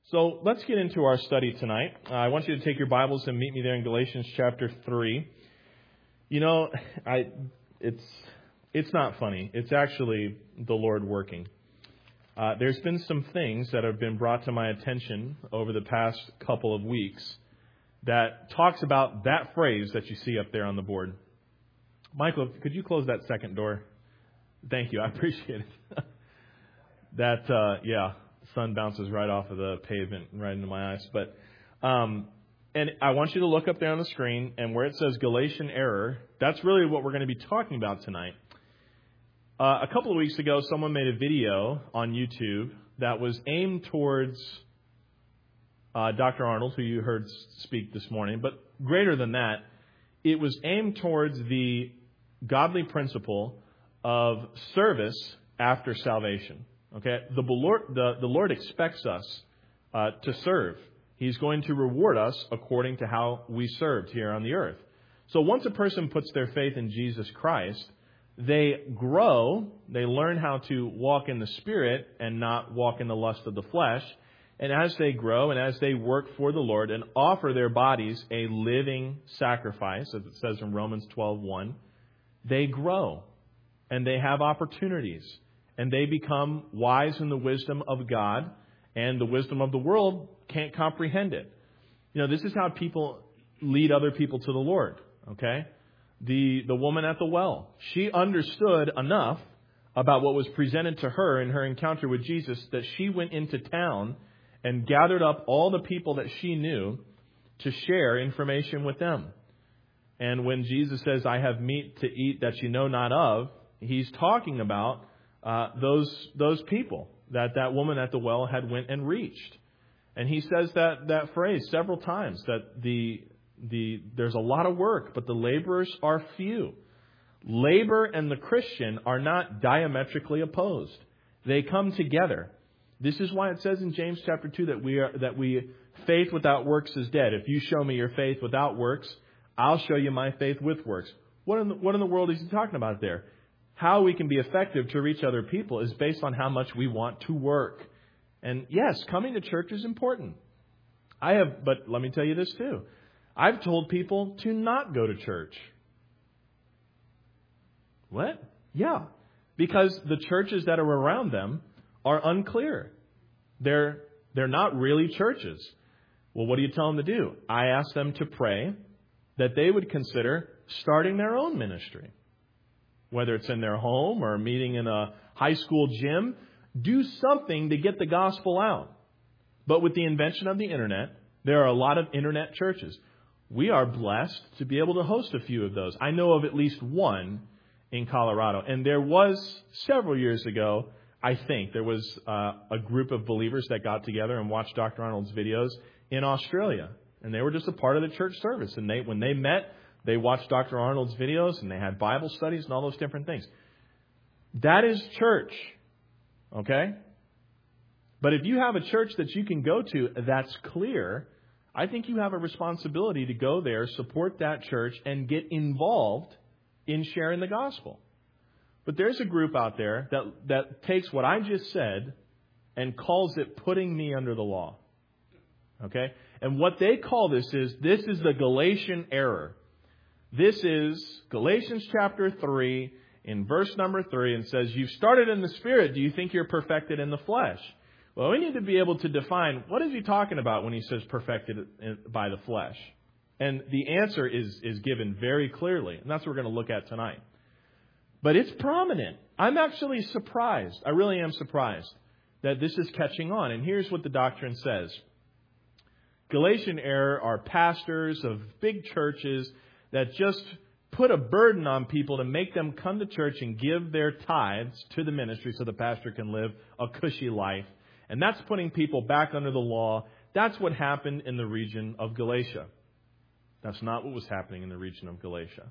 So let's get into our study tonight. I want you to take your Bibles and meet me there in Galatians chapter 3. You know, it's not funny. It's actually the Lord working. There's been some things that have been brought to my attention over the past couple of weeks that talks about that phrase that you see up there on the board. Michael, could you close that second door? Thank you. I appreciate it. Sun bounces right off of the pavement and right into my eyes. But and I want you to look up there on the screen, and where it says Galatian error, that's really what we're going to be talking about tonight. A couple of weeks ago, someone made a video on YouTube that was aimed towards Dr. Arnold, who you heard speak this morning. But greater than that, it was aimed towards the godly principle of service after salvation. Okay, the Lord expects us to serve. He's going to reward us according to how we served here on the earth. So once a person puts their faith in Jesus Christ, they grow, they learn how to walk in the Spirit and not walk in the lust of the flesh. And as they grow and as they work for the Lord and offer their bodies a living sacrifice, as it says in Romans 12:1, they grow and they have opportunities. And they become wise in the wisdom of God, and the wisdom of the world can't comprehend it. You know, this is how people lead other people to the Lord, okay? The woman at the well, she understood enough about what was presented to her in her encounter with Jesus that she went into town and gathered up all the people that she knew to share information with them. And when Jesus says, I have meat to eat that you know not of, he's talking about those people that woman at the well had went and reached. And he says that phrase several times, that there's a lot of work, but the laborers are few. Labor and the Christian are not diametrically opposed. They come together. This is why it says in James chapter 2 that faith without works is dead. If you show me your faith without works, I'll show you my faith with works. What in the world is he talking about there? How we can be effective to reach other people is based on how much we want to work. And yes, coming to church is important. But let me tell you this too. I've told people to not go to church. What? Yeah. Because the churches that are around them are unclear. They're not really churches. Well, what do you tell them to do? I ask them to pray that they would consider starting their own ministry. Whether it's in their home or meeting in a high school gym, do something to get the gospel out. But with the invention of the internet, there are a lot of internet churches. We are blessed to be able to host a few of those. I know of at least one in Colorado. And there was, several years ago, I think, there was a group of believers that got together and watched Dr. Arnold's videos in Australia. And they were just a part of the church service. And when they met, they watched Dr. Arnold's videos and they had Bible studies and all those different things. That is church. Okay? But if you have a church that you can go to that's clear, I think you have a responsibility to go there, support that church, and get involved in sharing the gospel. But there's a group out there that takes what I just said and calls it putting me under the law. Okay? And what they call this is the Galatian error. This is Galatians chapter 3 in verse number 3 and says, you've started in the Spirit. Do you think you're perfected in the flesh? Well, we need to be able to define what is he talking about when he says perfected by the flesh. And the answer is given very clearly. And that's what we're going to look at tonight. But it's prominent. I'm actually surprised. I really am surprised that this is catching on. And here's what the doctrine says. Galatian error are pastors of big churches that just put a burden on people to make them come to church and give their tithes to the ministry so the pastor can live a cushy life. And that's putting people back under the law. That's what happened in the region of Galatia. That's not what was happening in the region of Galatia.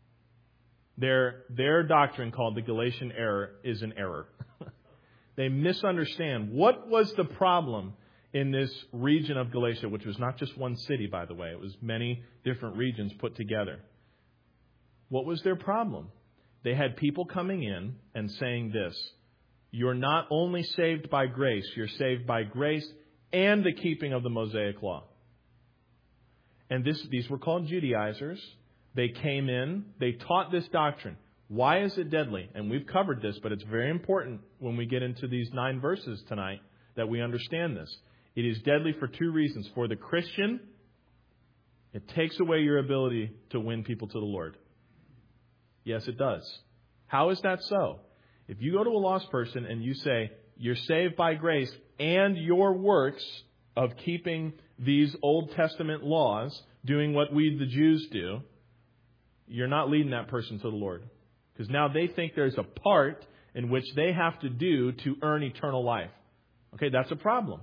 Their doctrine, called the Galatian error, is an error. They misunderstand. What was the problem in this region of Galatia, which was not just one city, by the way. It was many different regions put together. What was their problem? They had people coming in and saying this: you're not only saved by grace, you're saved by grace and the keeping of the Mosaic law. And these were called Judaizers. They came in, they taught this doctrine. Why is it deadly? And we've covered this, but it's very important when we get into these 9 verses tonight that we understand this. It is deadly for 2 reasons. For the Christian, it takes away your ability to win people to the Lord. Yes, it does. How is that so? If you go to a lost person and you say, you're saved by grace and your works of keeping these Old Testament laws, doing what we the Jews do, you're not leading that person to the Lord. Because now they think there's a part in which they have to do to earn eternal life. Okay, that's a problem.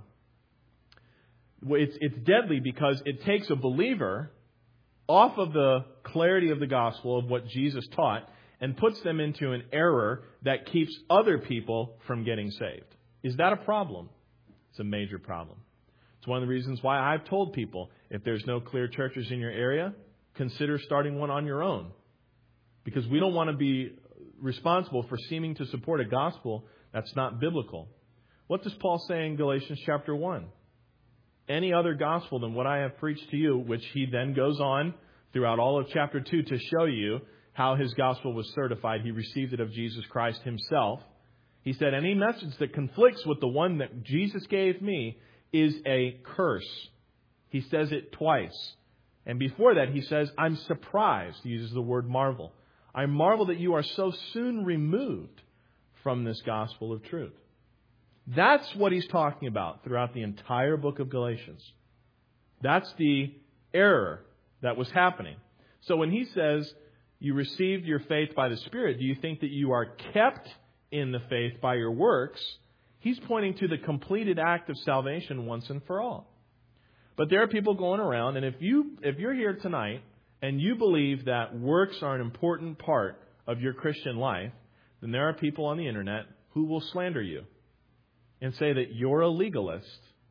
It's deadly because it takes a believer off of the clarity of the gospel of what Jesus taught and puts them into an error that keeps other people from getting saved. Is that a problem? It's a major problem. It's one of the reasons why I've told people, if there's no clear churches in your area, consider starting one on your own. Because we don't want to be responsible for seeming to support a gospel that's not biblical. What does Paul say in Galatians chapter 1? Any other gospel than what I have preached to you, which he then goes on throughout all of chapter 2 to show you how his gospel was certified. He received it of Jesus Christ himself. He said, any message that conflicts with the one that Jesus gave me is a curse. He says it twice. And before that, he says, I'm surprised. He uses the word marvel. I marvel that you are so soon removed from this gospel of truth. That's what he's talking about throughout the entire book of Galatians. That's the error that was happening. So when he says, you received your faith by the Spirit, do you think that you are kept in the faith by your works? He's pointing to the completed act of salvation once and for all. But there are people going around, and if you're here tonight and you believe that works are an important part of your Christian life, then there are people on the internet who will slander you and say that you're a legalist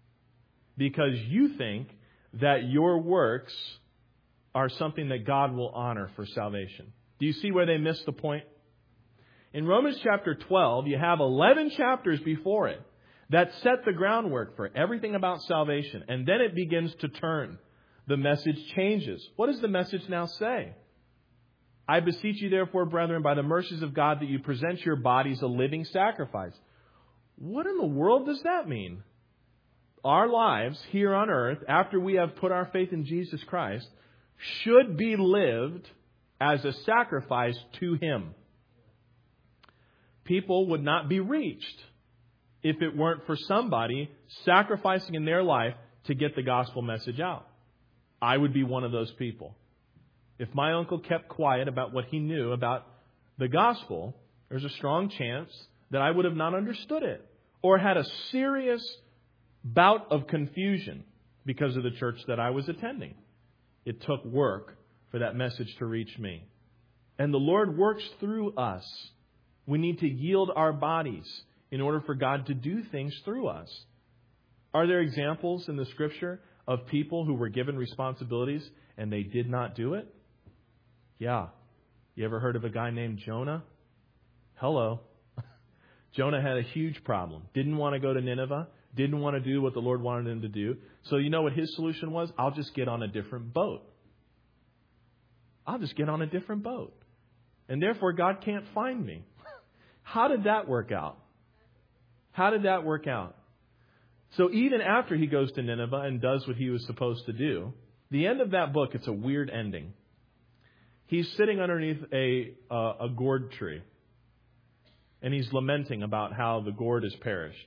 because you think that your works are something that God will honor for salvation. Do you see where they miss the point? In Romans chapter 12, you have 11 chapters before it that set the groundwork for everything about salvation. And then it begins to turn. The message changes. What does the message now say? I beseech you, therefore, brethren, by the mercies of God, that you present your bodies a living sacrifice. What in the world does that mean? Our lives here on earth, after we have put our faith in Jesus Christ, should be lived as a sacrifice to Him. People would not be reached if it weren't for somebody sacrificing in their life to get the gospel message out. I would be one of those people. If my uncle kept quiet about what he knew about the gospel, there's a strong chance that I would have not understood it or had a serious bout of confusion because of the church that I was attending. It took work for that message to reach me. And the Lord works through us. We need to yield our bodies in order for God to do things through us. Are there examples in the Scripture of people who were given responsibilities and they did not do it? Yeah. You ever heard of a guy named Jonah? Hello. Jonah had a huge problem. Didn't want to go to Nineveh. Didn't want to do what the Lord wanted him to do. So you know what his solution was? I'll just get on a different boat. I'll just get on a different boat. And therefore God can't find me. How did that work out? How did that work out? So even after he goes to Nineveh and does what he was supposed to do, the end of that book, it's a weird ending. He's sitting underneath a gourd tree. And he's lamenting about how the gourd has perished.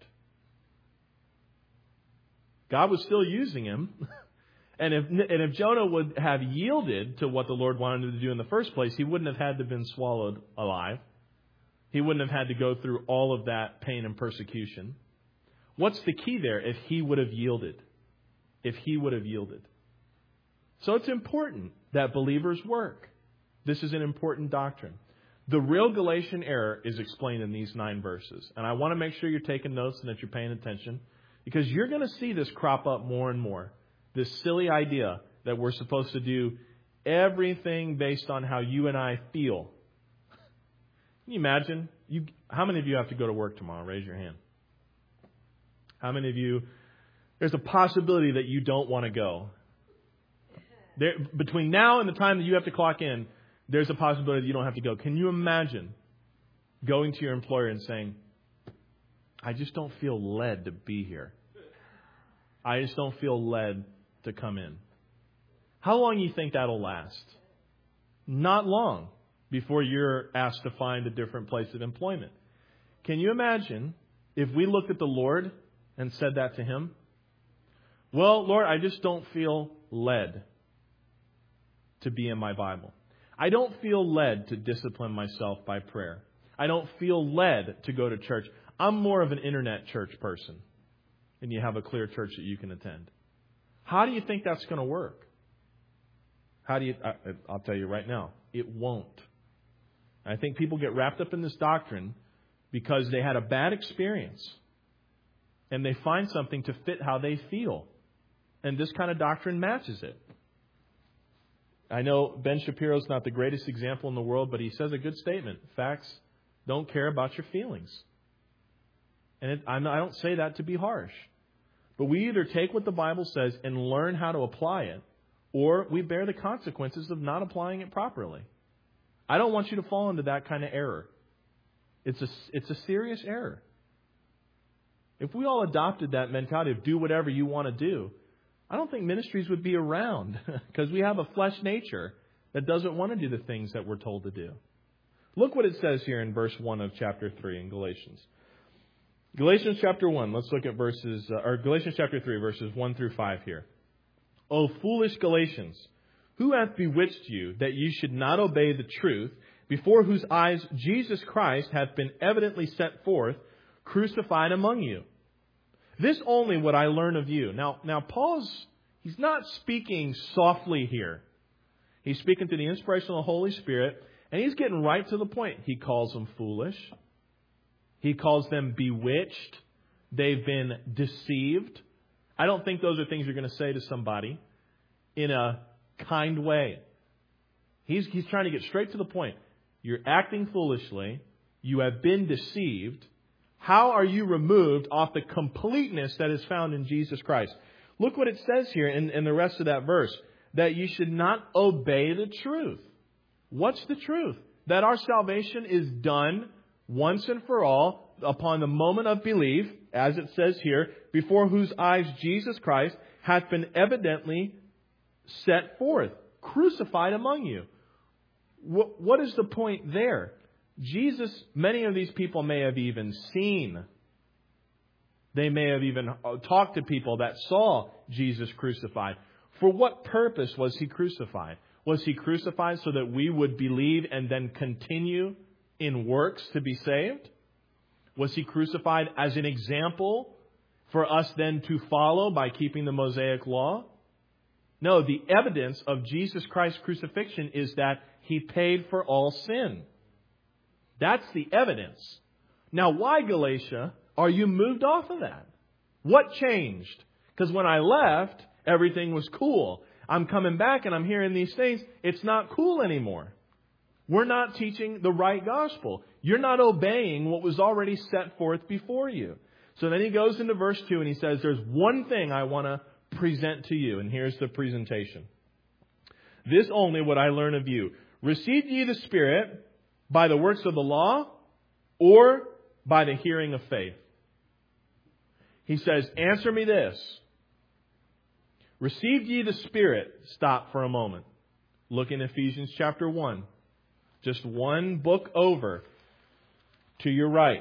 God was still using him. And if Jonah would have yielded to what the Lord wanted him to do in the first place, he wouldn't have had to have been swallowed alive. He wouldn't have had to go through all of that pain and persecution. What's the key there? If he would have yielded. If he would have yielded. So it's important that believers work. This is an important doctrine. The real Galatian error is explained in these 9 verses. And I want to make sure you're taking notes and that you're paying attention. Because you're going to see this crop up more and more. This silly idea that we're supposed to do everything based on how you and I feel. Can you imagine? How many of you have to go to work tomorrow? Raise your hand. How many of you there's a possibility that you don't want to go. Between now and the time that you have to clock in, there's a possibility that you don't have to go. Can you imagine going to your employer and saying, I just don't feel led to be here. I just don't feel led to come in. How long do you think that'll last? Not long before you're asked to find a different place of employment. Can you imagine if we looked at the Lord and said that to Him? Well, Lord, I just don't feel led to be in my Bible. I don't feel led to discipline myself by prayer. I don't feel led to go to church. I'm more of an internet church person. And you have a clear church that you can attend. How do you think that's going to work? I'll tell you right now, it won't. I think people get wrapped up in this doctrine because they had a bad experience and they find something to fit how they feel. And this kind of doctrine matches it. I know Ben Shapiro's not the greatest example in the world, but he says a good statement. Facts don't care about your feelings. And I don't say that to be harsh. But we either take what the Bible says and learn how to apply it, or we bear the consequences of not applying it properly. I don't want you to fall into that kind of error. It's a serious error. If we all adopted that mentality of do whatever you want to do, I don't think ministries would be around because we have a flesh nature that doesn't want to do the things that we're told to do. Look what it says here in verse 1 of chapter 3 in Galatians. Galatians chapter 1, let's look at Galatians chapter 3, verses 1 through 5 here. O foolish Galatians, who hath bewitched you that ye should not obey the truth, before whose eyes Jesus Christ hath been evidently set forth, crucified among you? This only would I learn of you. Now he's not speaking softly here. He's speaking through the inspiration of the Holy Spirit, and he's getting right to the point. He calls them foolish. He calls them bewitched. They've been deceived. I don't think those are things you're going to say to somebody in a kind way. He's trying to get straight to the point. You're acting foolishly. You have been deceived. How are you removed off the completeness that is found in Jesus Christ? Look what it says here in the rest of that verse. That you should not obey the truth. What's the truth? That our salvation is done once and for all upon the moment of belief, as it says here, before whose eyes Jesus Christ hath been evidently set forth, crucified among you. What is the point there? Jesus, many of these people may have even seen. They may have even talked to people that saw Jesus crucified. For what purpose was He crucified? Was He crucified so that we would believe and then continue in works to be saved? Was He crucified as an example for us then to follow by keeping the Mosaic law? No, the evidence of Jesus Christ's crucifixion is that He paid for all sin. That's the evidence. Now, why, Galatia, are you moved off of that? What changed? Because when I left, everything was cool. I'm coming back and I'm hearing these things. It's not cool anymore. We're not teaching the right gospel. You're not obeying what was already set forth before you. So then he goes into verse 2 and he says, there's one thing I want to present to you. And here's the presentation. This only would I learn of you. Received ye the Spirit by the works of the law or by the hearing of faith? He says, answer me this. Received ye the Spirit? Stop for a moment. Look in Ephesians chapter 1. Just one book over to your right.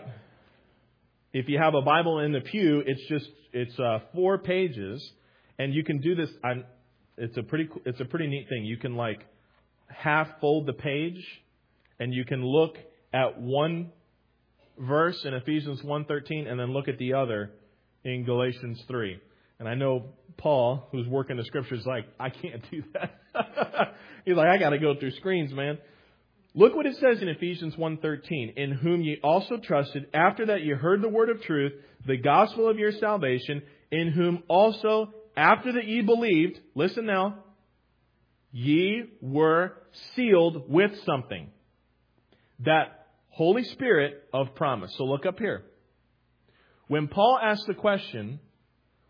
If you have a Bible in the pew, it's 4 pages, and you can do this. It's a pretty neat thing. You can half fold the page, and you can look at one verse in Ephesians 1:13, and then look at the other in Galatians 3. And I know Paul, who's working the Scriptures, I can't do that. He's like, I got to go through screens, man. Look what it says in Ephesians 1:13. In whom ye also trusted, after that ye heard the word of truth, the gospel of your salvation, in whom also, after that ye believed, listen now, ye were sealed with something. That Holy Spirit of promise. So look up here. When Paul asked the question,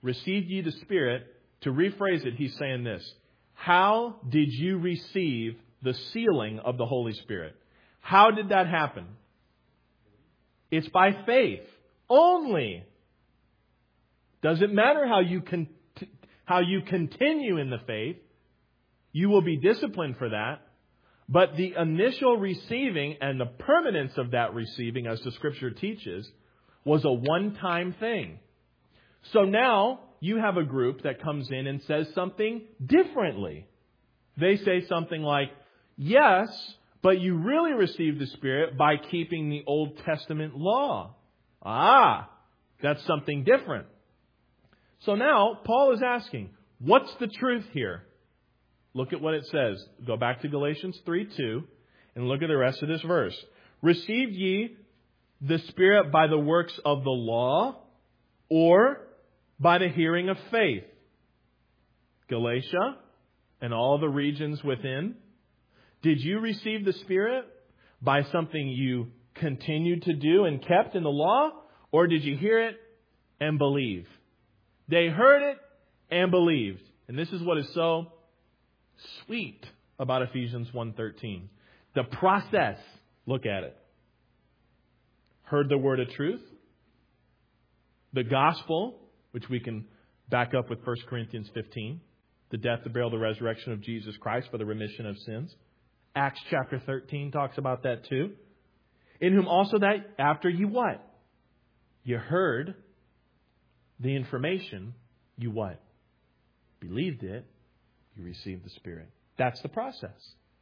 received ye the Spirit, to rephrase it, he's saying this. How did you receive the sealing of the Holy Spirit? How did that happen? It's by faith only. Doesn't matter how you continue in the faith. You will be disciplined for that. But the initial receiving and the permanence of that receiving, as the Scripture teaches, was a one-time thing. So now you have a group that comes in and says something differently. They say something like, yes, but you really received the Spirit by keeping the Old Testament law. That's something different. So now Paul is asking, what's the truth here? Look at what it says. Go back to Galatians 3:2 and look at the rest of this verse. Received ye the Spirit by the works of the law or by the hearing of faith? Galatia and all the regions within. Did you receive the Spirit by something you continued to do and kept in the law? Or did you hear it and believe? They heard it and believed. And this is what is so sweet about Ephesians 1:13. The process. Look at it. Heard the word of truth. The gospel, which we can back up with 1 Corinthians 15. The death, the burial, the resurrection of Jesus Christ for the remission of sins. Acts chapter 13 talks about that too. In whom also that after you what? You heard the information. You what? Believed it. You received the Spirit. That's the process.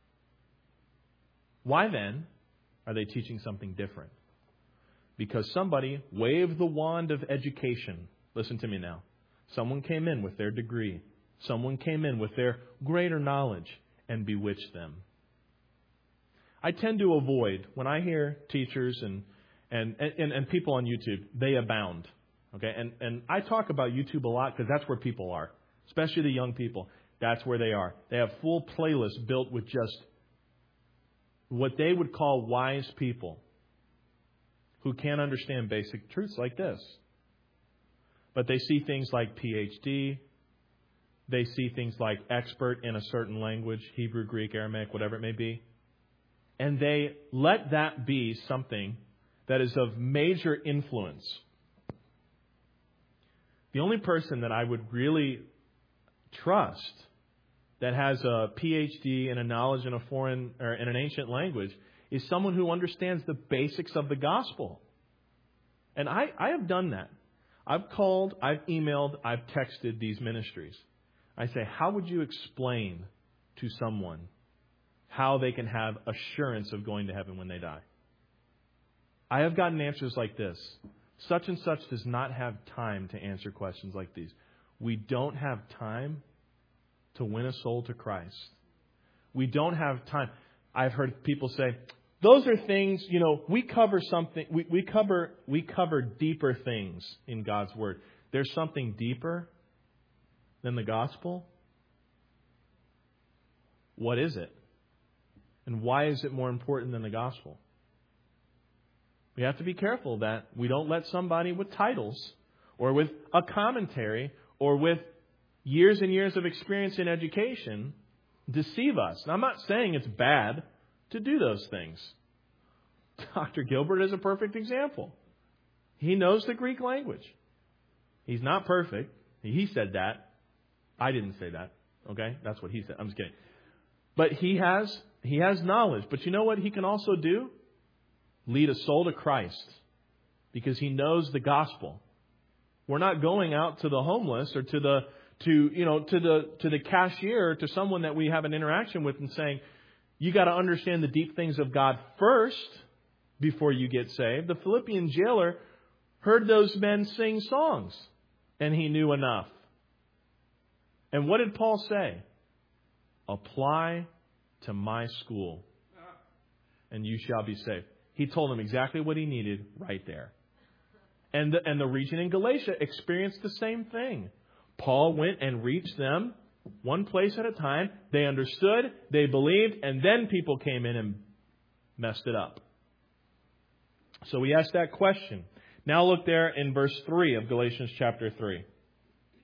Why then are they teaching something different? Because somebody waved the wand of education. Listen to me now. Someone came in with their degree. Someone came in with their greater knowledge and bewitched them. I tend to avoid, when I hear teachers and people on YouTube, they abound. Okay, and I talk about YouTube a lot because that's where people are, especially the young people. That's where they are. They have full playlists built with just what they would call wise people who can't understand basic truths like this. But they see things like PhD. They see things like expert in a certain language, Hebrew, Greek, Aramaic, whatever it may be. And they let that be something that is of major influence. The only person that I would really trust that has a PhD and a knowledge in a foreign or in an ancient language is someone who understands the basics of the gospel. And I have done that. I've called, I've emailed, I've texted these ministries. I say, how would you explain to someone how they can have assurance of going to heaven when they die? I have gotten answers like this. Such and such does not have time to answer questions like these. We don't have time to win a soul to Christ. We don't have time. I've heard people say, those are things, we cover something, we cover deeper things in God's Word. There's something deeper than the gospel? What is it? And why is it more important than the gospel? We have to be careful that we don't let somebody with titles or with a commentary or with years and years of experience in education deceive us. Now, I'm not saying it's bad to do those things. Dr. Gilbert is a perfect example. He knows the Greek language. He's not perfect. He said that. I didn't say that. Okay? That's what he said. I'm just kidding. But he has knowledge. But you know what he can also do? Lead a soul to Christ. Because he knows the gospel. We're not going out to the homeless or to the cashier or to someone that we have an interaction with and saying, you got to understand the deep things of God first before you get saved. The Philippian jailer heard those men sing songs and he knew enough. And what did Paul say? Apply to my school and you shall be saved. He told him exactly what he needed right there. And the region in Galatia experienced the same thing. Paul went and reached them one place at a time. They understood, they believed, and then people came in and messed it up. So we asked that question. Now look there in verse 3 of Galatians chapter 3.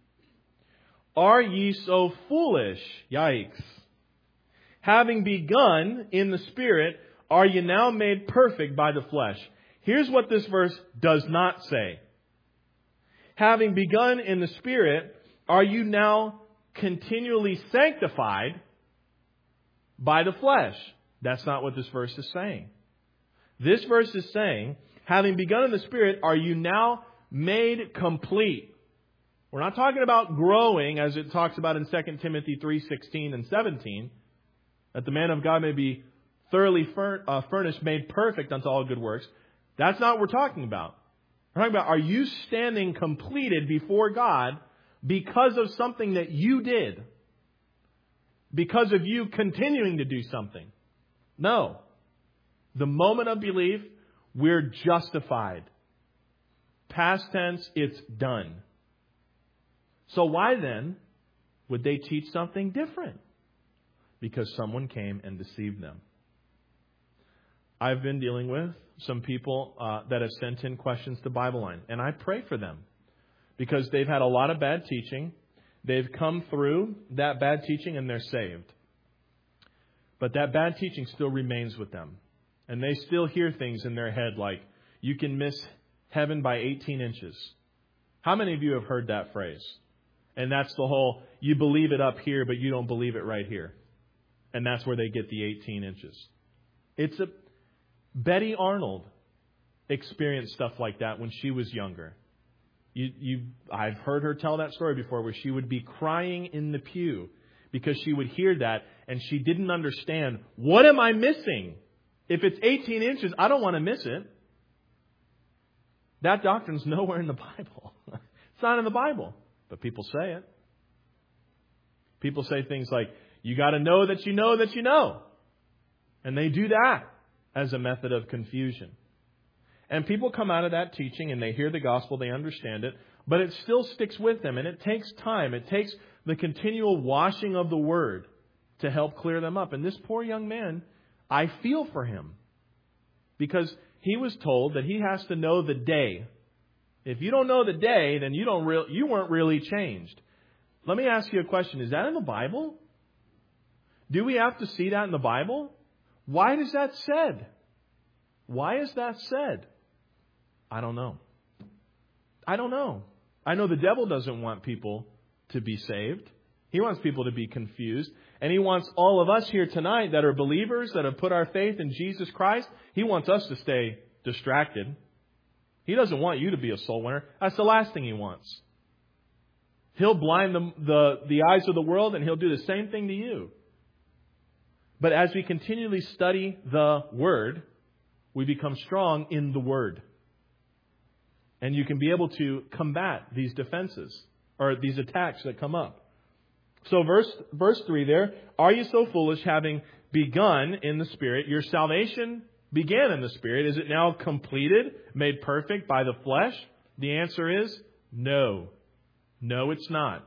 Are ye so foolish? Yikes. Having begun in the Spirit, are you now made perfect by the flesh? Here's what this verse does not say. Having begun in the Spirit, are you now continually sanctified by the flesh? That's not what this verse is saying. This verse is saying, having begun in the Spirit, are you now made complete? We're not talking about growing as it talks about in 2 Timothy 3:16 and 17, that the man of God may be thoroughly furnished, made perfect unto all good works. That's not what we're talking about. We're talking about, are you standing completed before God because of something that you did? Because of you continuing to do something? No. The moment of belief, we're justified. Past tense, it's done. So why then would they teach something different? Because someone came and deceived them. I've been dealing with some people that have sent in questions to Bible Line, and I pray for them because they've had a lot of bad teaching. They've come through that bad teaching and they're saved. But that bad teaching still remains with them. And they still hear things in their head like, you can miss heaven by 18 inches. How many of you have heard that phrase? And that's the whole, you believe it up here, but you don't believe it right here. And that's where they get the 18 inches. Betty Arnold experienced stuff like that when she was younger. I've heard her tell that story before where she would be crying in the pew because she would hear that and she didn't understand, what am I missing? If it's 18 inches, I don't want to miss it. That doctrine's nowhere in the Bible. It's not in the Bible, but people say it. People say things like, you got to know that you know that you know. And they do that as a method of confusion. And people come out of that teaching and they hear the gospel, they understand it, but it still sticks with them. And it takes time. It takes the continual washing of the Word to help clear them up. And this poor young man, I feel for him because he was told that he has to know the day. If you don't know the day, then you weren't really changed. Let me ask you a question. Is that in the Bible? Do we have to see that in the Bible? Why is that said? Why is that said? I don't know. I don't know. I know the devil doesn't want people to be saved. He wants people to be confused. And he wants all of us here tonight that are believers, that have put our faith in Jesus Christ, he wants us to stay distracted. He doesn't want you to be a soul winner. That's the last thing he wants. He'll blind the eyes of the world and he'll do the same thing to you. But as we continually study the Word, we become strong in the Word. And you can be able to combat these defenses or these attacks that come up. So verse 3 there, are you so foolish, having begun in the Spirit? Your salvation began in the Spirit. Is it now completed, made perfect by the flesh? The answer is no. No, it's not.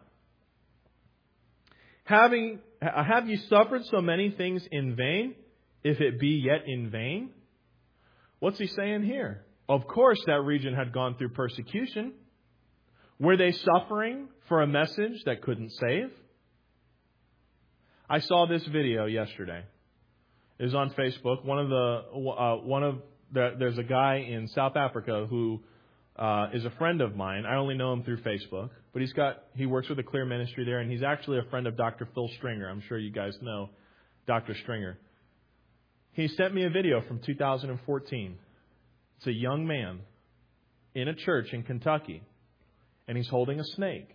Have you suffered so many things in vain, if it be yet in vain? What's he saying here? Of course, that region had gone through persecution. Were they suffering for a message that couldn't save? I saw this video yesterday. It was on Facebook. There's a guy in South Africa who is a friend of mine. I only know him through Facebook, but he works with a Clear Ministry there, and he's actually a friend of Dr. Phil Stringer. I'm sure you guys know Dr. Stringer. He sent me a video from 2014. It's a young man in a church in Kentucky, and he's holding a snake.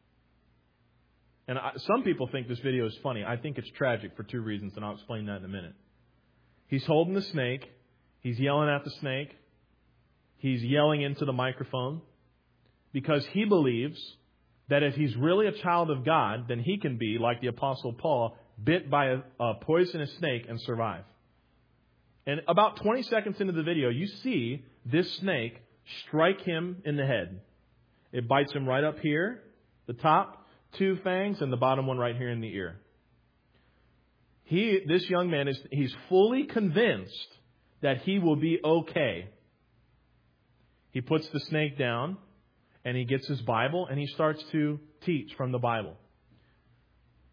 And some people think this video is funny. I think it's tragic for two reasons, and I'll explain that in a minute. He's holding the snake. He's yelling at the snake. He's yelling into the microphone because he believes that if he's really a child of God, then he can be, like the Apostle Paul, bit by a poisonous snake and survive. And about 20 seconds into the video, you see this snake strike him in the head. It bites him right up here, the top, 2 fangs, and the bottom one right here in the ear. This young man, he's fully convinced that he will be okay. He puts the snake down, and he gets his Bible, and he starts to teach from the Bible.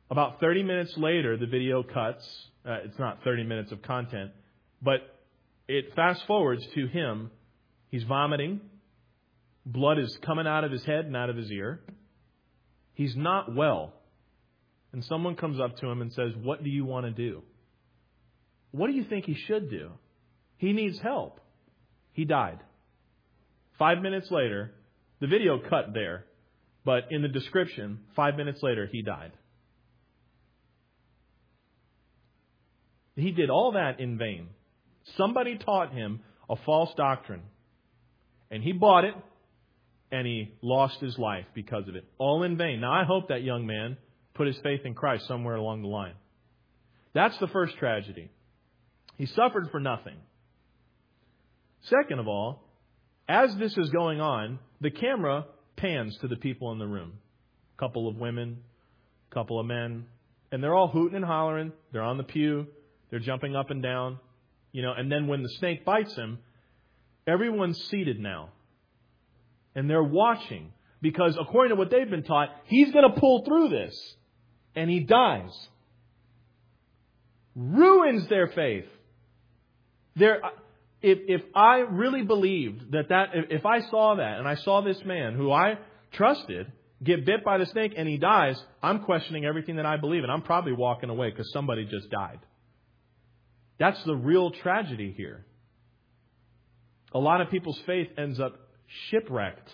About 30 minutes later, the video cuts. It's not 30 minutes of content, but it fast forwards to him. He's vomiting. Blood is coming out of his head and out of his ear. He's not well. And someone comes up to him and says, "What do you want to do?" What do you think he should do? He needs help. He died. 5 minutes later, the video cut there, but in the description, 5 minutes later, he died. He did all that in vain. Somebody taught him a false doctrine, and he bought it, and he lost his life because of it. All in vain. Now, I hope that young man put his faith in Christ somewhere along the line. That's the first tragedy. He suffered for nothing. Second of all, as this is going on, the camera pans to the people in the room. A couple of women, a couple of men, and they're all hooting and hollering. They're on the pew. They're jumping up and down. And then when the snake bites him, everyone's seated now. And they're watching. Because according to what they've been taught, he's going to pull through this. And he dies. Ruins their faith. If I really believed that if I saw that, and I saw this man who I trusted get bit by the snake and he dies, I'm questioning everything that I believe. And I'm probably walking away because somebody just died. That's the real tragedy here. A lot of people's faith ends up shipwrecked.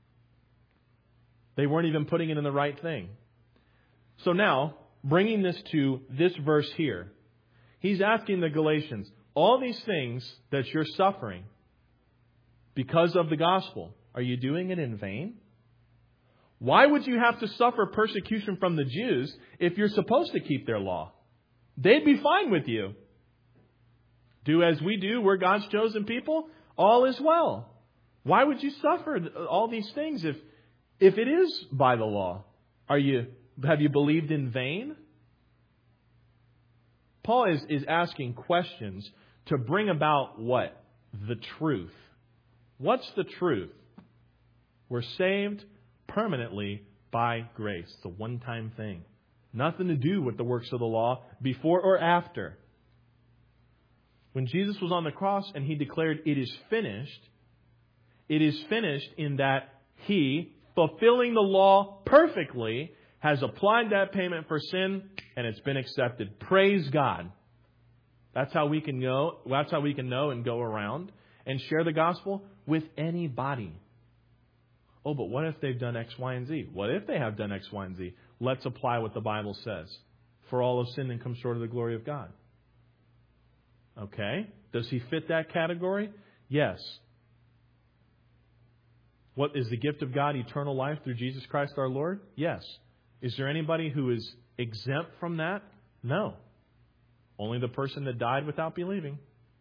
They weren't even putting it in the right thing. So now, bringing this to this verse here, he's asking the Galatians, all these things that you're suffering because of the gospel, are you doing it in vain? Why would you have to suffer persecution from the Jews if you're supposed to keep their law? They'd be fine with you. Do as we do, we're God's chosen people, all is well. Why would you suffer all these things if it is by the law? Have you believed in vain? Paul is asking questions to bring about what? The truth. What's the truth? We're saved permanently by grace. It's a one-time thing. Nothing to do with the works of the law before or after. When Jesus was on the cross and He declared, "It is finished," it is finished in that He, fulfilling the law perfectly, has applied that payment for sin and it's been accepted. Praise God. That's how we can know. That's how we can know and go around and share the gospel with anybody. Oh, but what if they've done X, Y, and Z? What if they have done X, Y, and Z? Let's apply what the Bible says. For all have sinned and come short of the glory of God. Okay. Does he fit that category? Yes. What is the gift of God? Eternal life through Jesus Christ our Lord? Yes. Is there anybody who is exempt from that? No. Only the person that died without believing.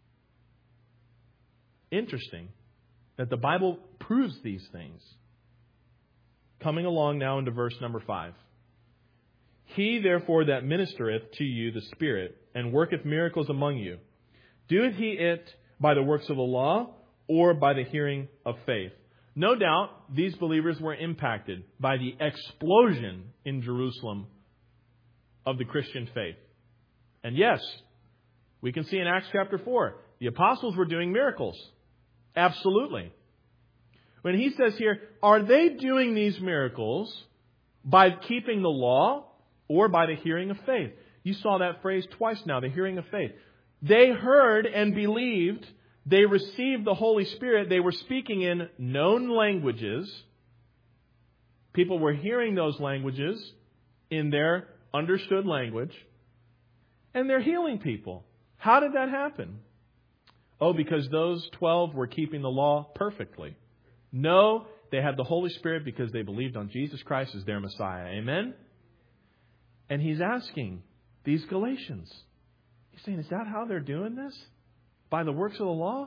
Interesting that the Bible proves these things. Coming along now into verse number 5. He therefore that ministereth to you the Spirit, and worketh miracles among you, doeth he it by the works of the law, or by the hearing of faith? No doubt these believers were impacted by the explosion in Jerusalem of the Christian faith. And yes, we can see in Acts chapter 4, the apostles were doing miracles. Absolutely. When he says here, are they doing these miracles by keeping the law or by the hearing of faith? You saw that phrase twice now, the hearing of faith. They heard and believed. They received the Holy Spirit. They were speaking in known languages. People were hearing those languages in their understood language. And they're healing people. How did that happen? Oh, because those 12 were keeping the law perfectly. No, they had the Holy Spirit because they believed on Jesus Christ as their Messiah. Amen? And he's asking these Galatians. He's saying, is that how they're doing this? By the works of the law?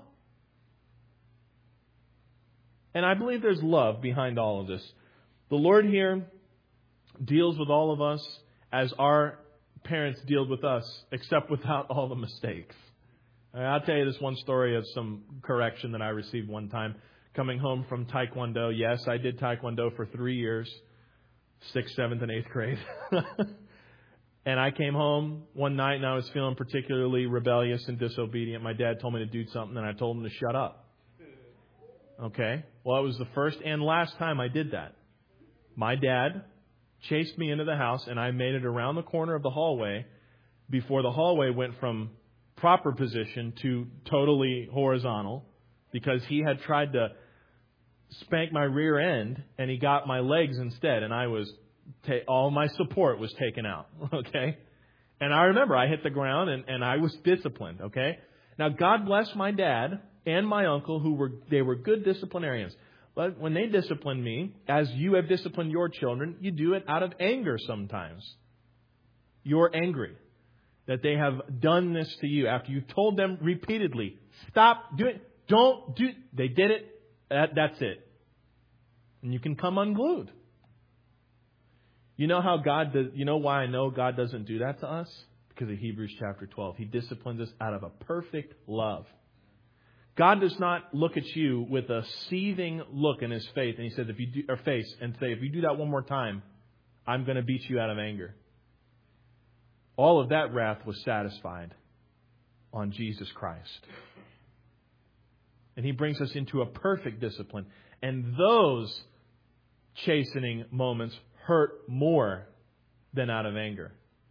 And I believe there's love behind all of this. The Lord here deals with all of us as our parents deal with us, except without all the mistakes. I'll tell you this one story of some correction that I received one time. Coming home from Taekwondo. Yes, I did Taekwondo for 3 years. 6th, 7th, and 8th grade. And I came home one night and I was feeling particularly rebellious and disobedient. My dad told me to do something and I told him to shut up. Okay? Well, it was the first and last time I did that. My dad chased me into the house and I made it around the corner of the hallway before the hallway went from proper position to totally horizontal because he had tried to spank my rear end and he got my legs instead, and I was all my support was taken out. Okay, and I remember I hit the ground and I was disciplined. Okay, now God bless my dad and my uncle who were good disciplinarians, but when they disciplined me, as you have disciplined your children, you do it out of anger sometimes. You're angry that they have done this to you after you've told them repeatedly, stop doing it, don't do it. They did it. That's it. And you can come unglued. You know how God does, you know why I know God doesn't do that to us? Because of Hebrews chapter 12. He disciplines us out of a perfect love. God does not look at you with a seething look in His face, and He says, if you do that one more time, I'm going to beat you out of anger. All of that wrath was satisfied on Jesus Christ. And He brings us into a perfect discipline. And those chastening moments hurt more than out of anger.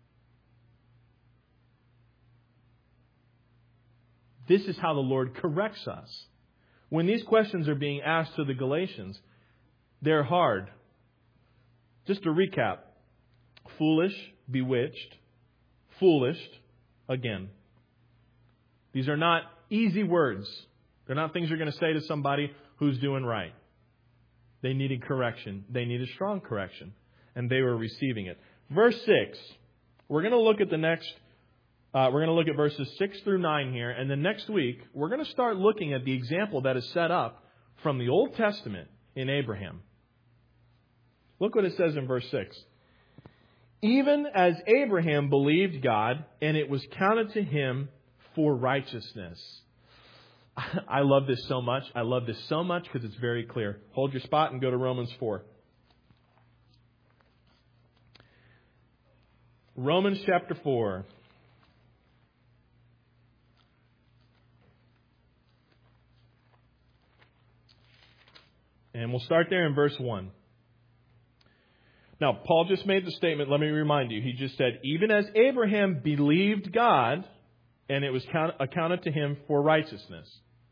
This is how the Lord corrects us. When these questions are being asked to the Galatians, they're hard. Just to recap, foolish, bewitched, foolish, again. These are not easy words. They're not things you're going to say to somebody who's doing right. They needed correction. They needed strong correction. And they were receiving it. Verse 6. We're going to look at we're going to look at verses 6 through 9 here. And then next week, we're going to start looking at the example that is set up from the Old Testament in Abraham. Look what it says in verse 6. Even as Abraham believed God, and it was counted to him for righteousness. I love this so much. I love this so much because it's very clear. Hold your spot and go to Romans 4. Romans chapter 4. And we'll start there in verse 1. Now, Paul just made the statement. Let me remind you. He just said, even as Abraham believed God, and it was accounted to him for righteousness.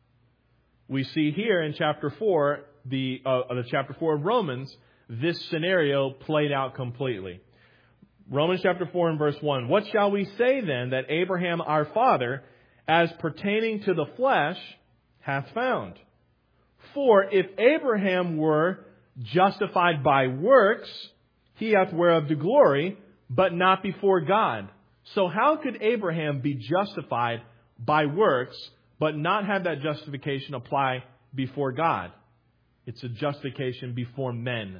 We see here in chapter 4, the chapter 4 of Romans, this scenario played out completely. Romans chapter 4 and verse 1. What shall we say then that Abraham our father, as pertaining to the flesh, hath found? For if Abraham were justified by works, he hath whereof the glory, but not before God. So how could Abraham be justified by works, but not have that justification apply before God? It's a justification before men.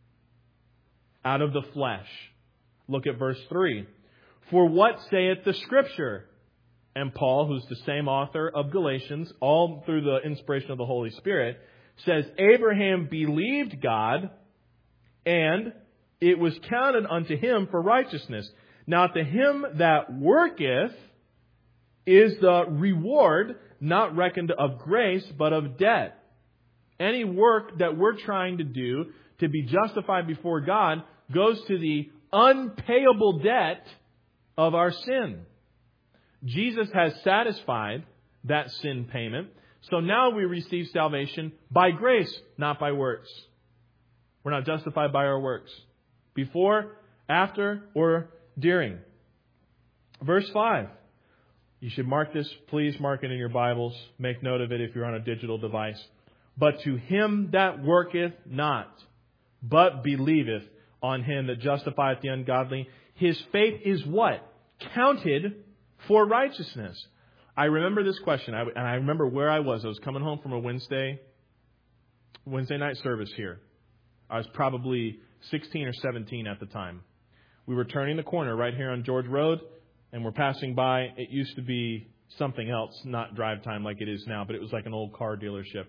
Out of the flesh. Look at verse 3. For what saith the Scripture? And Paul, who's the same author of Galatians, all through the inspiration of the Holy Spirit, says, Abraham believed God, and it was counted unto him for righteousness. Now to him that worketh is the reward not reckoned of grace, but of debt. Any work that we're trying to do to be justified before God goes to the unpayable debt of our sin. Jesus has satisfied that sin payment. So now we receive salvation by grace, not by works. We're not justified by our works. Before, after, or during. Verse 5. You should mark this. Please mark it in your Bibles. Make note of it if you're on a digital device. But to him that worketh not, but believeth on him that justifieth the ungodly, his faith is what? Counted for righteousness. I remember this question, and I remember where I was. I was coming home from a Wednesday night service here. I was probably 16 or 17 at the time. We were turning the corner right here on George Road, and we're passing by. It used to be something else, not drive time like it is now, but it was like an old car dealership.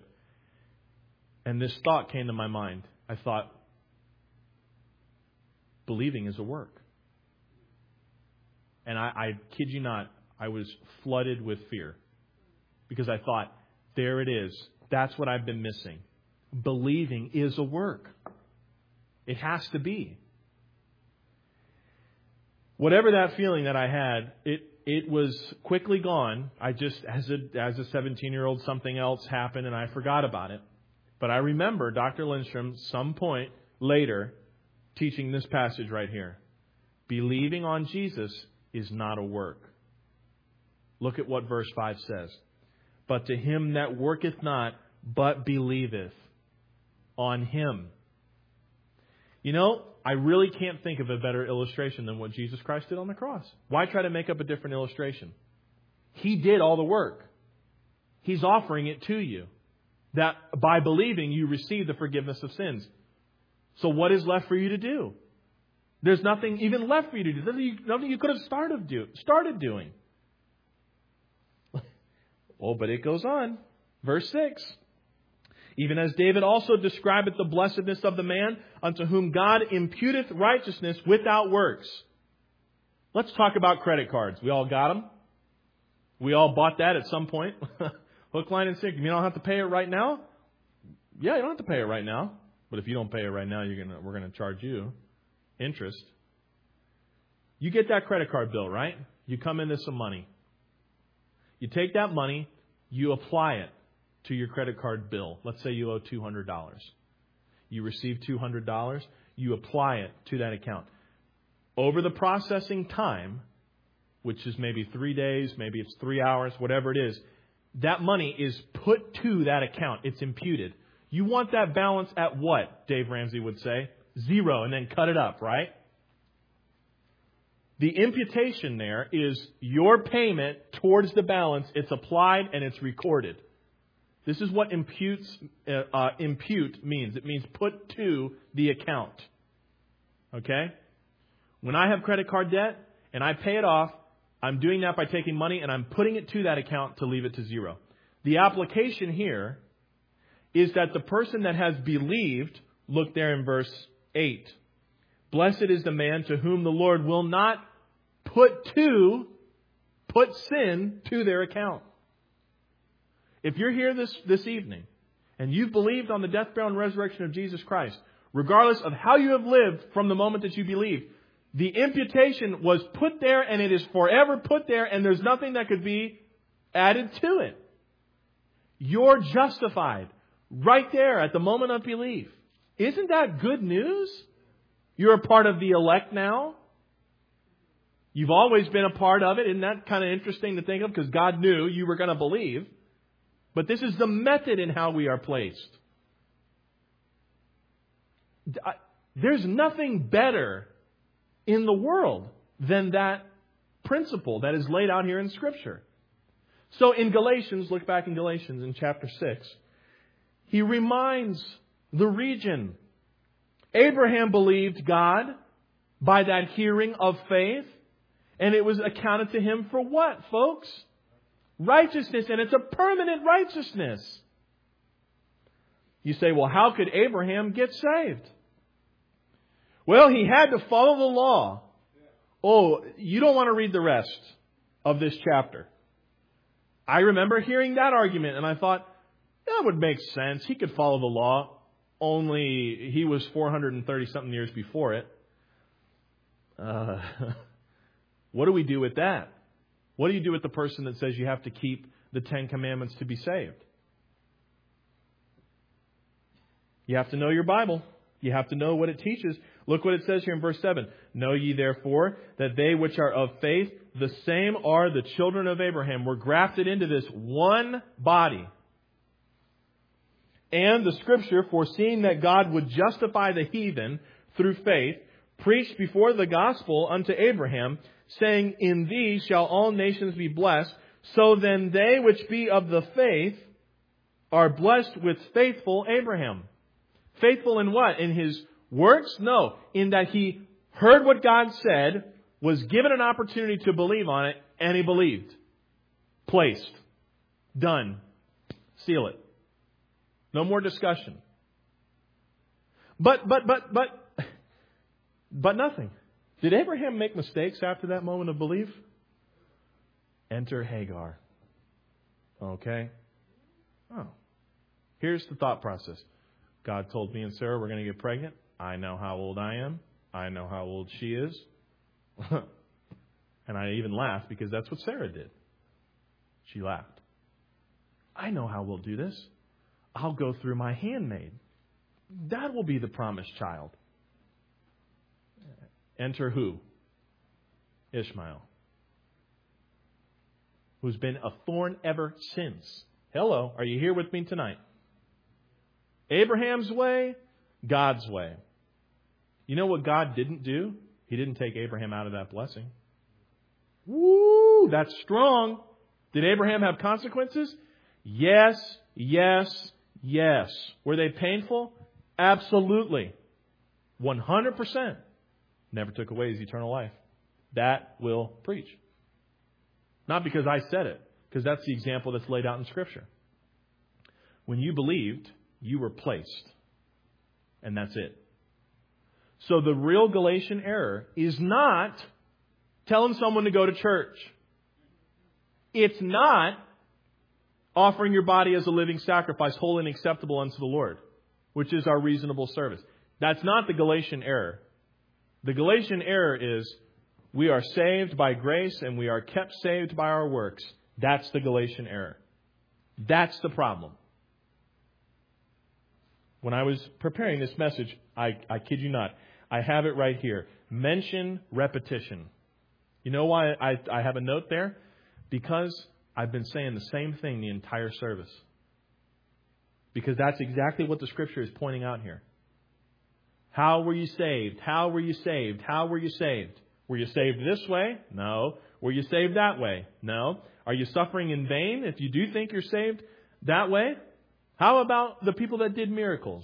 And this thought came to my mind. I thought, believing is a work. And I kid you not, I was flooded with fear. Because I thought, there it is. That's what I've been missing. Believing is a work. It has to be. Whatever that feeling that I had, it was quickly gone. I just, as a 17-year-old, something else happened and I forgot about it. But I remember Dr. Lindstrom, some point later, teaching this passage right here. Believing on Jesus is not a work. Look at what verse 5 says. But to him that worketh not, but believeth on Him. You know, I really can't think of a better illustration than what Jesus Christ did on the cross. Why try to make up a different illustration? He did all the work. He's offering it to you. That by believing you receive the forgiveness of sins. So what is left for you to do? There's nothing even left for you to do. Nothing you could have started doing. Oh, but it goes on. Verse 6. Even as David also describeth the blessedness of the man unto whom God imputeth righteousness without works. Let's talk about credit cards. We all got them. We all bought that at some point. Hook, line, and sinker. You don't have to pay it right now? Yeah, you don't have to pay it right now. But if you don't pay it right now, we're going to charge you interest. You get that credit card bill, right? You come into some money. You take that money, you apply it to your credit card bill. Let's say you owe $200. You receive $200. You apply it to that account. Over the processing time, which is maybe 3 days, maybe it's 3 hours, whatever it is, that money is put to that account. It's imputed. You want that balance at what, Dave Ramsey would say? 0, and then cut it up, right? The imputation there is your payment towards the balance. It's applied and it's recorded. This is what impute means. It means put to the account. Okay? When I have credit card debt and I pay it off, I'm doing that by taking money and I'm putting it to that account to leave it to 0. The application here is that the person that has believed, look there in verse 8. Blessed is the man to whom the Lord will not put sin to their account. If you're here this evening and you've believed on the death, burial, and resurrection of Jesus Christ, regardless of how you have lived from the moment that you believed, the imputation was put there and it is forever put there and there's nothing that could be added to it. You're justified right there at the moment of belief. Isn't that good news? You're a part of the elect now. You've always been a part of it. Isn't that kind of interesting to think of? Because God knew you were going to believe. But this is the method in how we are placed. There's nothing better in the world than that principle that is laid out here in Scripture. So in Galatians, look back in Galatians in chapter 6, he reminds the region. Abraham believed God by that hearing of faith, and it was accounted to him for what, folks? Righteousness, and it's a permanent righteousness. You say, well, how could Abraham get saved? Well, he had to follow the law. Oh, you don't want to read the rest of this chapter. I remember hearing that argument, and I thought, that would make sense. He could follow the law, only he was 430-something years before it. What do we do with that? What do you do with the person that says you have to keep the 10 Commandments to be saved? You have to know your Bible. You have to know what it teaches. Look what it says here in verse 7. Know ye therefore that they which are of faith, the same are the children of Abraham. We're grafted into this one body. And the Scripture, foreseeing that God would justify the heathen through faith, preached before the gospel unto Abraham, saying, in thee shall all nations be blessed. So then they which be of the faith are blessed with faithful Abraham. Faithful in what? In his works? No. In that he heard what God said, was given an opportunity to believe on it, and he believed. Placed. Done. Seal it. No more discussion. But nothing. Did Abraham make mistakes after that moment of belief? Enter Hagar. Okay. Oh. Here's the thought process. God told me and Sarah we're going to get pregnant. I know how old I am. I know how old she is. And I even laughed because that's what Sarah did. She laughed. I know how we'll do this. I'll go through my handmaid. That will be the promised child. Enter who? Ishmael. Who's been a thorn ever since. Hello, are you here with me tonight? Abraham's way, God's way. You know what God didn't do? He didn't take Abraham out of that blessing. Woo, that's strong. Did Abraham have consequences? Yes, yes, yes. Were they painful? Absolutely. 100%. Never took away his eternal life. That will preach. Not because I said it, because that's the example that's laid out in Scripture. When you believed, you were placed. And that's it. So the real Galatian error is not telling someone to go to church. It's not offering your body as a living sacrifice, holy and acceptable unto the Lord, which is our reasonable service. That's not the Galatian error. The Galatian error is we are saved by grace and we are kept saved by our works. That's the Galatian error. That's the problem. When I was preparing this message, I kid you not, I have it right here. Mention repetition. You know why I have a note there? Because I've been saying the same thing the entire service. Because that's exactly what the Scripture is pointing out here. How were you saved? How were you saved? How were you saved? Were you saved this way? No. Were you saved that way? No. Are you suffering in vain if you do think you're saved that way? How about the people that did miracles?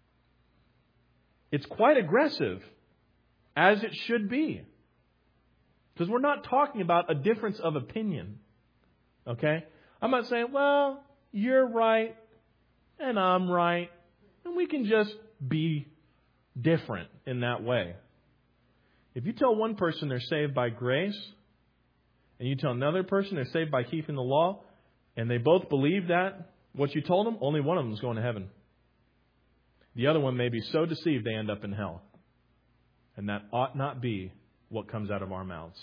It's quite aggressive, as it should be. Because we're not talking about a difference of opinion. Okay? I'm not saying, well, you're right and I'm right. And we can just be different in that way. If you tell one person they're saved by grace, and you tell another person they're saved by keeping the law, and they both believe that, what you told them, only one of them is going to heaven. The other one may be so deceived they end up in hell. And that ought not be what comes out of our mouths.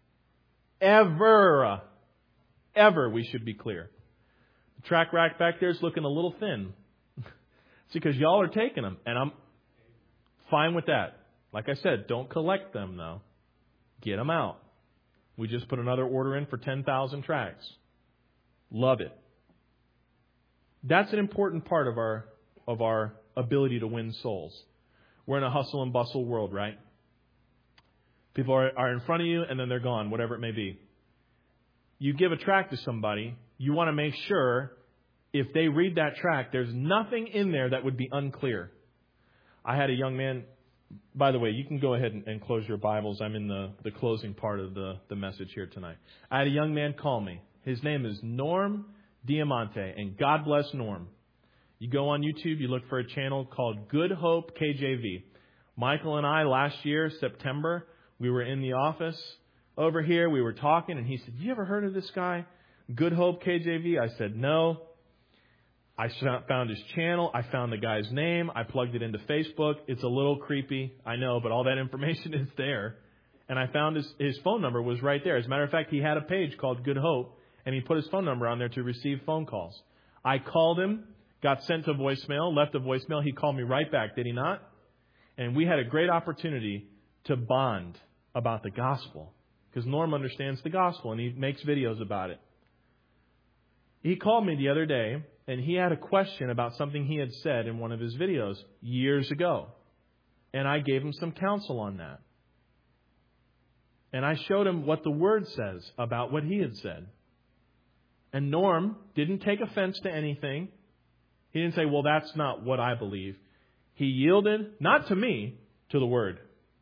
Ever we should be clear. The track rack back there is looking a little thin. It's because y'all are taking them, and I'm fine with that. Like I said, don't collect them, though. Get them out. We just put another order in for 10,000 tracks. Love it. That's an important part of our ability to win souls. We're in a hustle and bustle world, right? People are in front of you and then they're gone, whatever it may be. You give a tract to somebody, you want to make sure if they read that tract, there's nothing in there that would be unclear. I had a young man, by the way, you can go ahead and close your Bibles. I'm in the closing part of the message here tonight. I had a young man call me. His name is Norm Diamante, and God bless Norm. You go on YouTube, you look for a channel called Good Hope KJV. Michael and I, last year, September, we were in the office over here. We were talking, and he said, you ever heard of this guy, Good Hope KJV? I said, no. I found his channel. I found the guy's name. I plugged it into Facebook. It's a little creepy, I know, but all that information is there. And I found his phone number was right there. As a matter of fact, he had a page called Good Hope, and he put his phone number on there to receive phone calls. I called him, got sent to voicemail, left a voicemail. He called me right back, did he not? And we had a great opportunity to bond about the gospel, because Norm understands the gospel, and he makes videos about it. He called me the other day, and he had a question about something he had said in one of his videos years ago. And I gave him some counsel on that. And I showed him what the Word says about what he had said. And Norm didn't take offense to anything. He didn't say, well, that's not what I believe. He yielded, not to me, to the Word.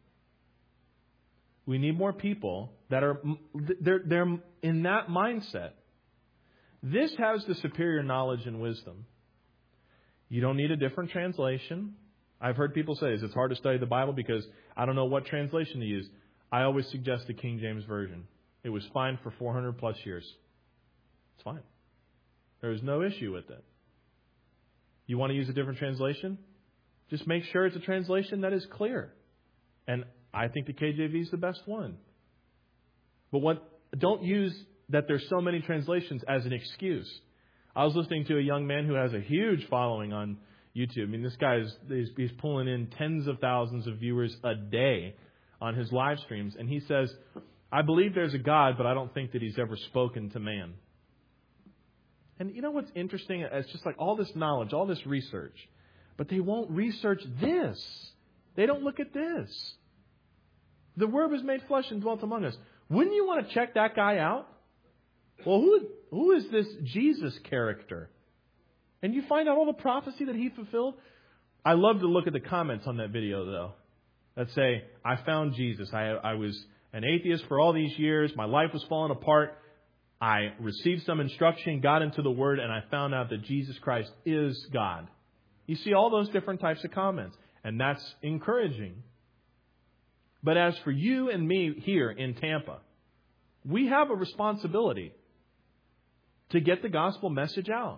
We need more people that are they're in that mindset. This has the superior knowledge and wisdom. You don't need a different translation. I've heard people say, it's hard to study the Bible because I don't know what translation to use. I always suggest the King James Version. It was fine for 400 plus years. It's fine. There is no issue with it. You want to use a different translation? Just make sure it's a translation that is clear. And I think the KJV is the best one. But don't use that there's so many translations as an excuse. I was listening to a young man who has a huge following on YouTube. I mean, this guy he's pulling in tens of thousands of viewers a day on his live streams. And he says, I believe there's a God, but I don't think that He's ever spoken to man. And you know what's interesting? It's just like all this knowledge, all this research. But they won't research this. They don't look at this. The Word was made flesh and dwelt among us. Wouldn't you want to check that guy out? Well, who is this Jesus character? And you find out all the prophecy that He fulfilled. I love to look at the comments on that video, though, that say, I found Jesus. I was an atheist for all these years. My life was falling apart. I received some instruction, got into the Word, and I found out that Jesus Christ is God. You see all those different types of comments, and that's encouraging. But as for you and me here in Tampa, we have a responsibility to get the gospel message out.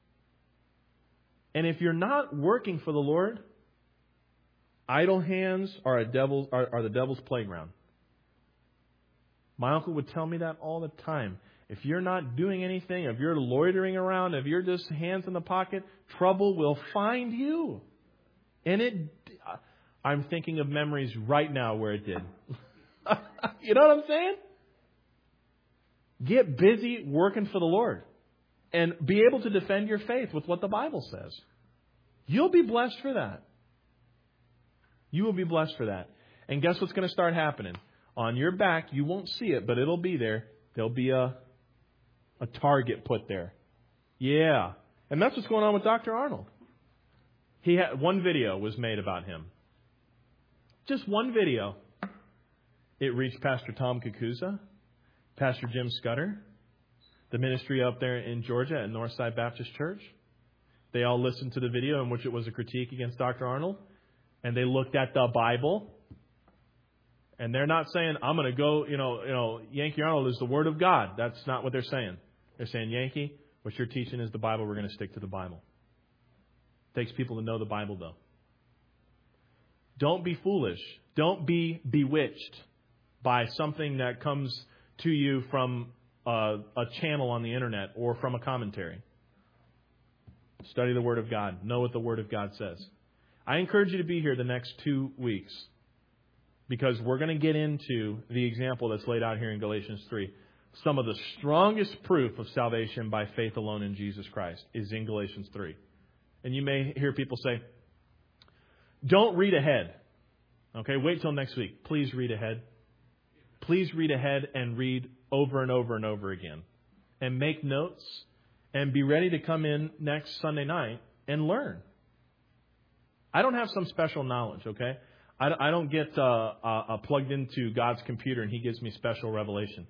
And if you're not working for the Lord, idle hands are the devil's playground. My uncle would tell me that all the time. If you're not doing anything, if you're loitering around, if you're just hands in the pocket, trouble will find you. And I'm thinking of memories right now where it did. You know what I'm saying? Get busy working for the Lord and be able to defend your faith with what the Bible says. You'll be blessed for that. You will be blessed for that. And guess what's going to start happening? On your back, you won't see it, but it'll be there. There'll be a target put there. Yeah. And that's what's going on with Dr. Arnold. One video was made about him. Just one video. It reached Pastor Tom Kakuza, Pastor Jim Scudder, the ministry up there in Georgia at Northside Baptist Church. They all listened to the video in which it was a critique against Dr. Arnold. And they looked at the Bible. And they're not saying, I'm going to go, Yankee Arnold is the Word of God. That's not what they're saying. They're saying, Yankee, what you're teaching is the Bible. We're going to stick to the Bible. It takes people to know the Bible, though. Don't be foolish. Don't be bewitched by something that comes to you from a channel on the internet or from a commentary. Study the Word of God. Know what the Word of God says. I encourage you to be here the next 2 weeks because we're going to get into the example that's laid out here in Galatians 3. Some of the strongest proof of salvation by faith alone in Jesus Christ is in Galatians 3. And you may hear people say, don't read ahead. Okay, wait till next week. Please read ahead. Please read ahead and read over and over and over again. And make notes and be ready to come in next Sunday night and learn. I don't have some special knowledge, okay? I don't get plugged into God's computer and He gives me special revelation.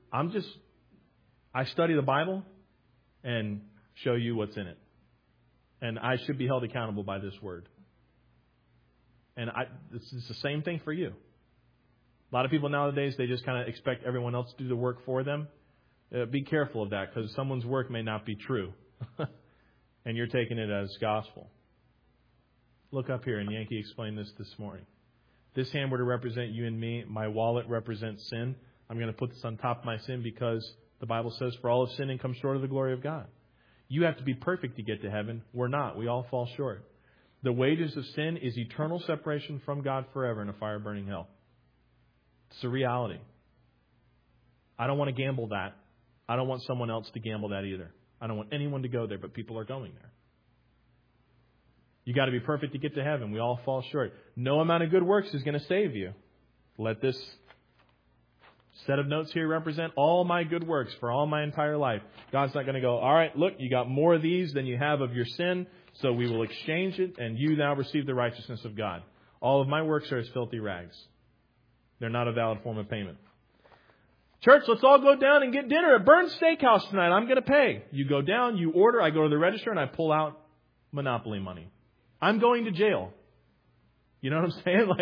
I study the Bible and show you what's in it. And I should be held accountable by this Word. And this is the same thing for you. A lot of people nowadays, they just kind of expect everyone else to do the work for them. Be careful of that because someone's work may not be true. And you're taking it as gospel. Look up here, and Yankee explained this morning. This hand were to represent you and me. My wallet represents sin. I'm going to put this on top of my sin because the Bible says, for all have sinned and come short of the glory of God. You have to be perfect to get to heaven. We're not. We all fall short. The wages of sin is eternal separation from God forever in a fire-burning hell. It's a reality. I don't want to gamble that. I don't want someone else to gamble that either. I don't want anyone to go there, but people are going there. You got to be perfect to get to heaven. We all fall short. No amount of good works is going to save you. Let this set of notes here represent all my good works for all my entire life. God's not going to go, all right, look, you got more of these than you have of your sin, so we will exchange it, and you now receive the righteousness of God. All of my works are as filthy rags. They're not a valid form of payment. Church, let's all go down and get dinner at Burns Steakhouse tonight. I'm going to pay. You go down, you order, I go to the register, and I pull out Monopoly money. I'm going to jail. You know what I'm saying? Like,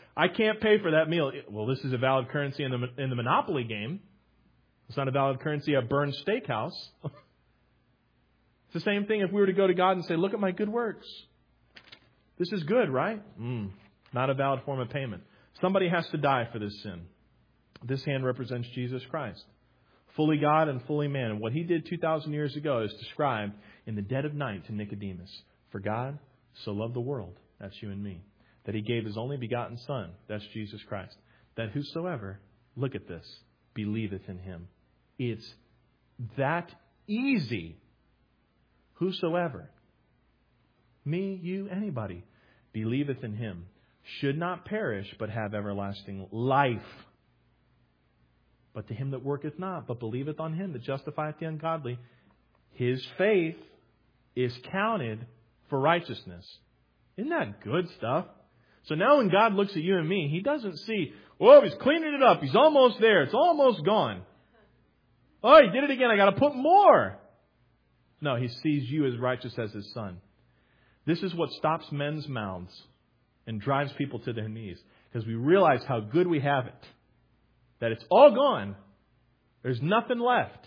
I can't pay for that meal. Well, this is a valid currency in the Monopoly game. It's not a valid currency at Burns Steakhouse. It's the same thing if we were to go to God and say, look at my good works. This is good, right? Not a valid form of payment. Somebody has to die for this sin. This hand represents Jesus Christ. Fully God and fully man. And what He did 2,000 years ago is described in the dead of night to Nicodemus. For God so loved the world, that's you and me, that He gave His only begotten Son, that's Jesus Christ, that whosoever, look at this, believeth in Him. It's that easy. Whosoever, me, you, anybody, believeth in Him, should not perish, but have everlasting life. But to him that worketh not, but believeth on Him that justifieth the ungodly, his faith is counted for righteousness. Isn't that good stuff? So now when God looks at you and me, He doesn't see, oh, He's cleaning it up. He's almost there. It's almost gone. Oh, He did it again. I got to put more. No, He sees you as righteous as His Son. This is what stops men's mouths and drives people to their knees. Because we realize how good we have it. That it's all gone. There's nothing left.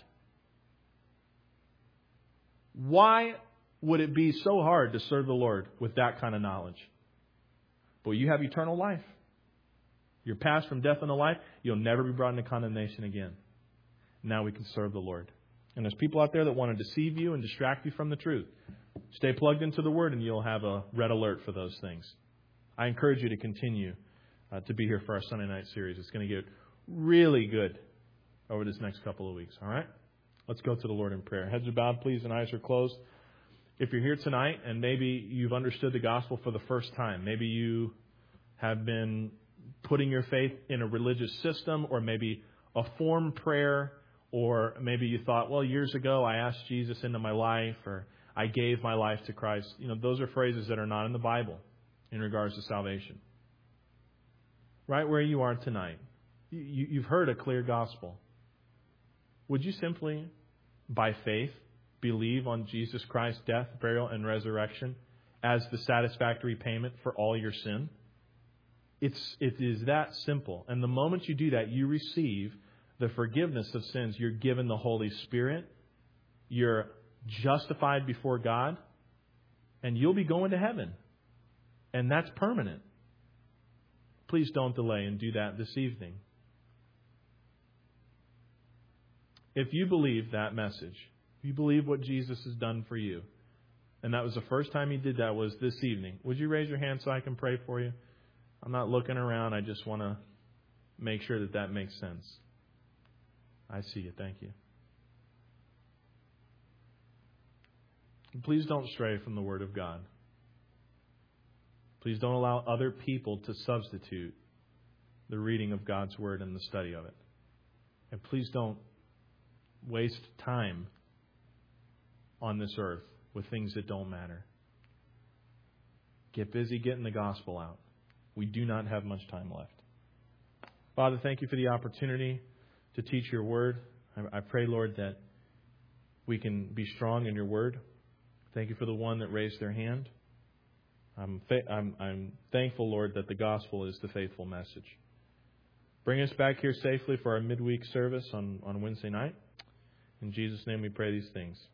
Why would it be so hard to serve the Lord with that kind of knowledge? Well, you have eternal life. You're passed from death unto life. You'll never be brought into condemnation again. Now we can serve the Lord. And there's people out there that want to deceive you and distract you from the truth. Stay plugged into the Word and you'll have a red alert for those things. I encourage you to continue to be here for our Sunday night series. It's going to get really good over this next couple of weeks. All right? Let's go to the Lord in prayer. Heads are bowed, please, and eyes are closed. If you're here tonight and maybe you've understood the gospel for the first time, maybe you have been putting your faith in a religious system or maybe a form prayer, or maybe you thought, well, years ago I asked Jesus into my life or I gave my life to Christ. You know, those are phrases that are not in the Bible in regards to salvation. Right where you are tonight, you've heard a clear gospel. Would you simply, by faith, believe on Jesus Christ's death, burial, and resurrection as the satisfactory payment for all your sin? It is that simple. And the moment you do that, you receive the forgiveness of sins. You're given the Holy Spirit. You're justified before God. And you'll be going to heaven. And that's permanent. Please don't delay and do that this evening. If you believe that message, if you believe what Jesus has done for you, and that was the first time He did that was this evening, would you raise your hand so I can pray for you? I'm not looking around. I just want to make sure that that makes sense. I see you. Thank you. Please don't stray from the Word of God. Please don't allow other people to substitute the reading of God's Word and the study of it. And please don't waste time on this earth with things that don't matter. Get busy getting the gospel out. We do not have much time left. Father, thank you for the opportunity to teach your word. I pray, Lord, that we can be strong in your word. Thank you for the one that raised their hand. I'm thankful, Lord, that the gospel is the faithful message. Bring us back here safely for our midweek service on Wednesday night. In Jesus' name we pray these things.